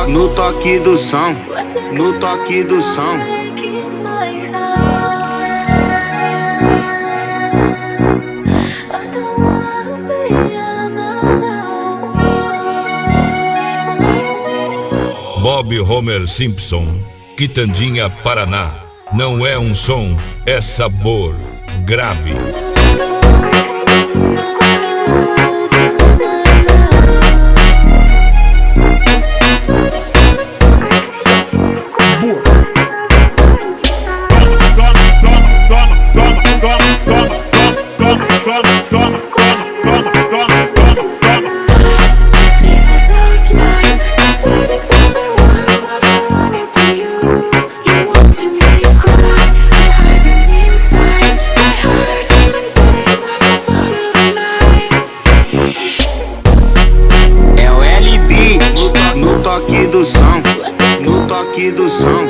no toque do som, no toque do som. Bob Homer Simpson, Quitandinha, Paraná. Não é um som, é sabor grave. No toque do som, no toque do som.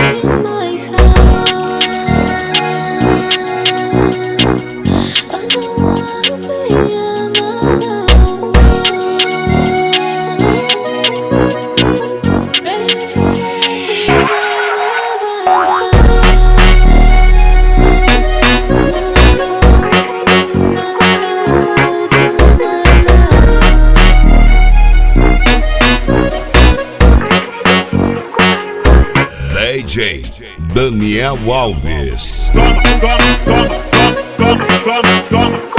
DJ Daniel Alves. Toma,